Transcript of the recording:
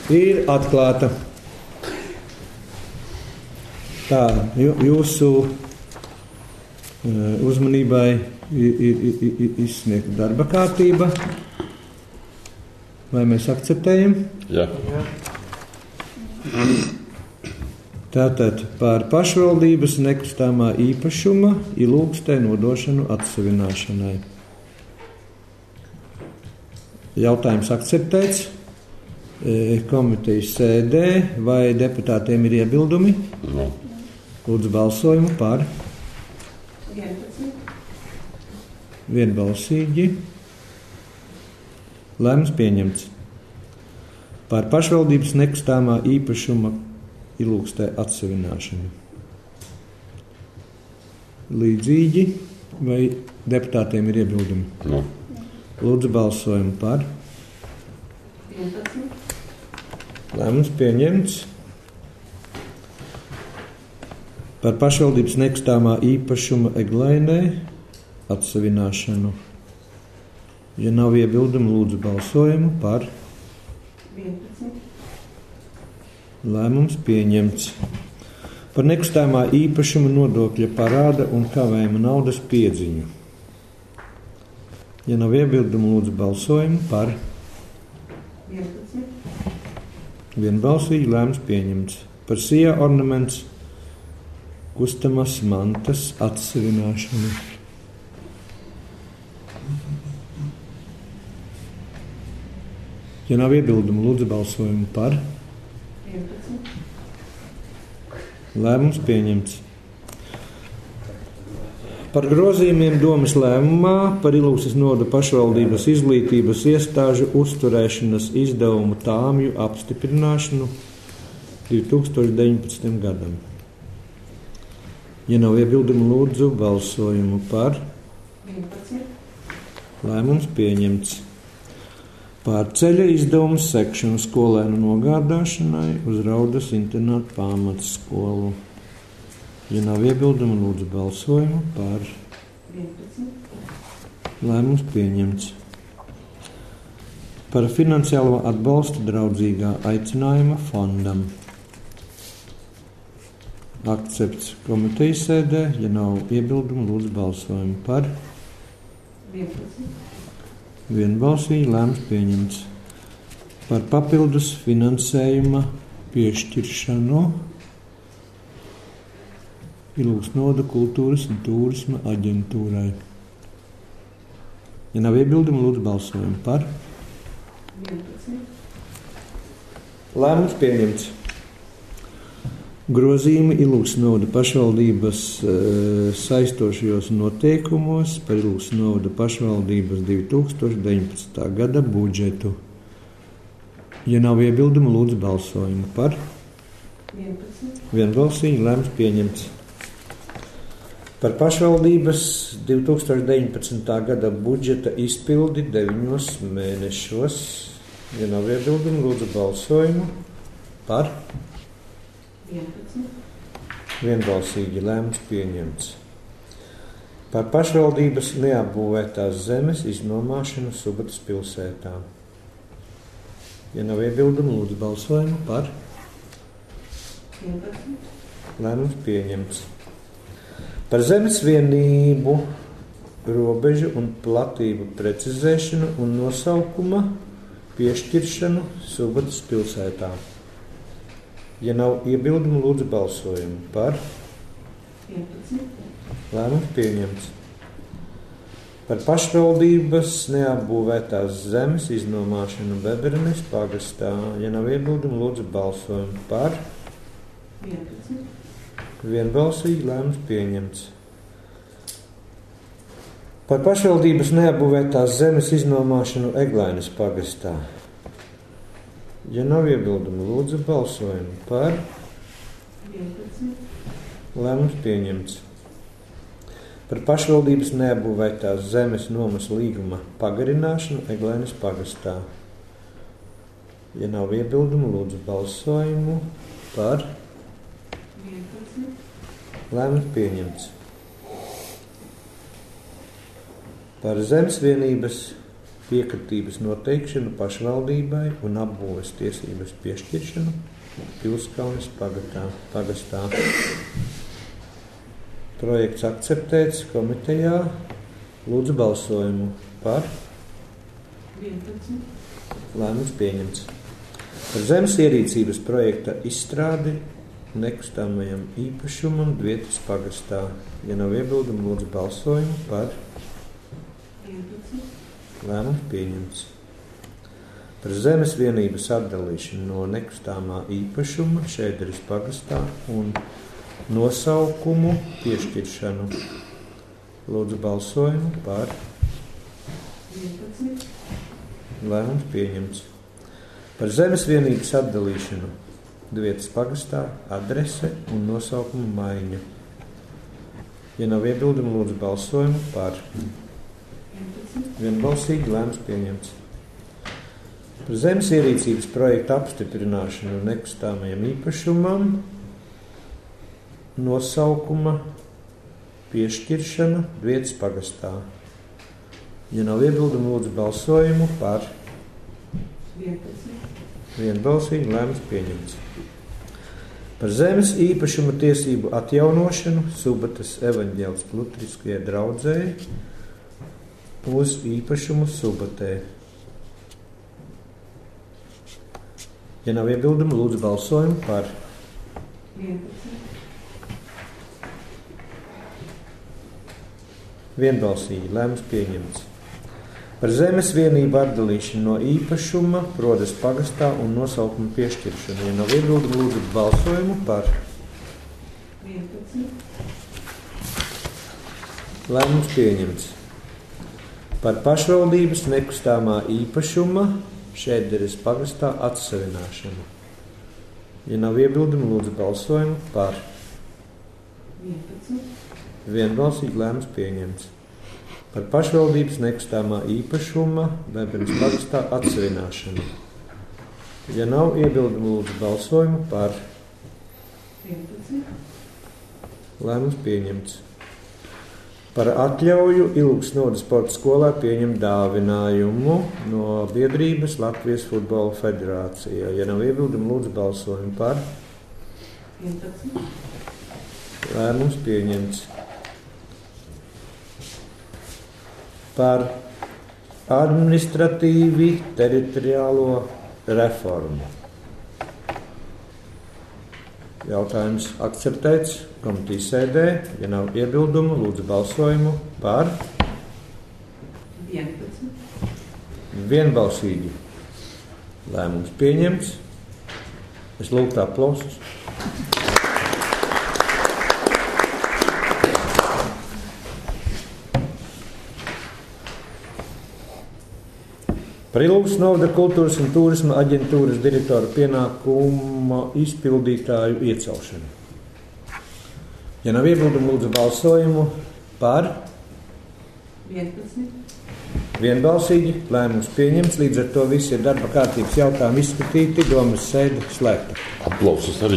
ir atklāta. Tā, jūsu uzmanībai ir izsniegta darba kārtība. Vai mēs akceptējam? Jā. Tātad par pašvaldības nekustamā īpašuma Ilūkstē nodošanu atsavināšanai. Jautājums akceptēts. Komitejas sēdē vai deputātiem ir iebildumi? No. Lūdzu balsojumu par. 11. Vienbalsīgi. Lēmums pieņemts. Par pašvaldības nekustamā īpašuma Ilūkstē atsavināšanu. Līdzīgi vai deputātiem ir iebildumi? No. Lūdzu balsojumu par. 11. Lēmums pieņemts. Par pašvaldības nekustamā īpašuma Eglainē atsavināšanu. Ja nav iebildumu, lūdzu balsojumu par. 11. Lēmums pieņemts. Par nekustamā īpašuma nodokļa parāda un kavējuma naudas piedziņu. Ja nav iebildumu, lūdzu balsojumu par. 11. Vienbalsīgi lēmums pieņemts. Par sijā ornaments kustamas mantas atsavināšanu. Ja nav iebildumu, lūdzu balsojumu par. 11. Lēmums pieņemts. Par grozījumiem domes lēmumā par Ilūkstes novada pašvaldības izglītības iestāžu uzturēšanas izdevumu tāmju apstiprināšanu 2019. gadam. Ja nav iebildumu, lūdzu balsojumu par. 11. Lēmums pieņemts. Par ceļa izdevumu sekšanu skolēnu nogādāšanai uz Raudas internātu pamatskolu. Ja nav iebildumu, lūdzu balsojumu par. 11. Lēmums pieņemts. Par finansiālo atbalstu draudzīgā aicinājuma fondam. Akcepts komitejas sēdē. Ja nav iebildumu, lūdzu balsojumu par. 11. Vienbalsīgi lēmums pieņemts. Par papildus finansējuma piešķiršanu Ilūkstes novada kultūras un turisma aģentūrai. Ja nav iebildumu, lūdzu balsojumu par. 11. Lēmums pieņemts. Grozījumi Ilūkstes novada pašvaldības saistošajos noteikumos par Ilūkstes novada pašvaldības 2019. gada budžetu. Ja nav iebildumu, lūdzu balsojumu par. 11. Vienbalsīgi lēmums pieņemts. Par pašvaldības 2019. gada budžeta izpildi 9 mēnešos. Ja nav iebildumu, lūdzu balsojumu par. 11. Vienbalsīgi lēmums pieņemts. Par pašvaldības neapbūvētās zemes iznomāšanu Subates pilsētā. Ja nav iebildumu, lūdzu balsojumu par. 11. Lēmums pieņemts. Par zemes vienību, robežu un platību precizēšanu un nosaukuma piešķiršanu Subates pilsētā. Ja nav iebildumu, lūdzu balsojumu par. 11. Lēmums pieņemts. Par pašvaldības neapbūvētās zemes iznomāšanu Bebernes pagastā. Ja nav iebildumu, lūdzu balsojumu par. 11. Vienbalsīgi lēmums pieņemts. Par pašvaldības neapbūvētās zemes iznomāšanu Eglainas pagastā. Ja nav iebildumu, lūdzu balsojumu par. 11. Lēmums pieņemts. Par pašvaldības neapbūvētās zemes nomas līguma pagarināšanu Eglainas pagastā. Ja nav iebildumu, lūdzu balsojumu par. 11. Lēmums pieņemts. Par zemes vienības piekritības noteikšanu pašvaldībai un apbūves tiesības piešķiršanu Pilskalnes pagastā. Projekts akceptēts komitejā. Lūdzu balsojumu par. 11. Lēmums pieņemts. Par zemes ierīcības projekta izstrādi nekustamajam īpašumam Dvietas pagastā. Ja nav iebildumu, lūdzu balsojumu par. 11. Lēmums pieņemts. Par zemes vienības atdalīšanu no nekustamā īpašuma Šēderes pagastā un nosaukumu piešķiršanu. Lūdzu balsojumu par. 11. Lēmums pieņemts. Par zemes vienības atdalīšanu Dvietas pagastā adrese un nosaukumu maiņu. Ja nav iebildumu, lūdzu balsojumu par. 11. Vienbalsīgi lēmums pieņemts. Par zemes ierīcības projektu apstiprināšanu nekustamajam īpašumam nosaukuma piešķiršana Dvietas pagastā. Ja nav iebildumu, lūdzu balsojumu par. 11. Vienbalsīgi lēmums pieņemts. Par zemes īpašuma tiesību atjaunošanu Subates evaņģēliskajai luteriskajai draudzei uz īpašumu Subatē. Ja nav iebildumu, lūdzu balsojumu par. 11. Vienbalsīgi lēmums pieņemts. Par zemes vienību atdalīšanu no īpašuma Rodes pagastā un nosaukumu piešķiršanu. Ja nav iebildumu, lūdzu balsojumu par. 11. Lēmums pieņemts. Par pašvaldības nekustamā īpašuma Šēderes pagastā atsavināšanu. Ja nav iebildumu, lūdzu balsojumu par. 11. Vienbalsīgi lēmums pieņemts. Par pašvaldības nekustamā īpašuma Vēbenes pagastā atsavināšanu. Ja nav iebildumu, lūdzu balsojumu par. 11. Lēmums pieņemts. Par atļauju Ilūgas novadas sporta skolā pieņemt dāvinājumu no biedrības Latvijas futbola federācijā. Ja nav iebildumu, lūdzu balsojumu par. 11. Lēmums pieņemts. Par administratīvi teritoriālo reformu. Jautājums akceptēts komitejas sēdē. Ja nav iebildumu, lūdzu balsojumu par. 11. Vienbalsīgi lēmums pieņemts. Es lūgtu aplausus. Par Ilūgas novada kultūras un turisma aģentūras direktora pienākuma izpildītāju iecelšanu. Ja nav iebildumu, lūdzu balsojumu par. 11. Vienbalsīgi lēmums pieņemts. Līdz ar to visi ir darba kārtības jautājumi izskatīti. Domas sēde slēgta. Aplausus arī.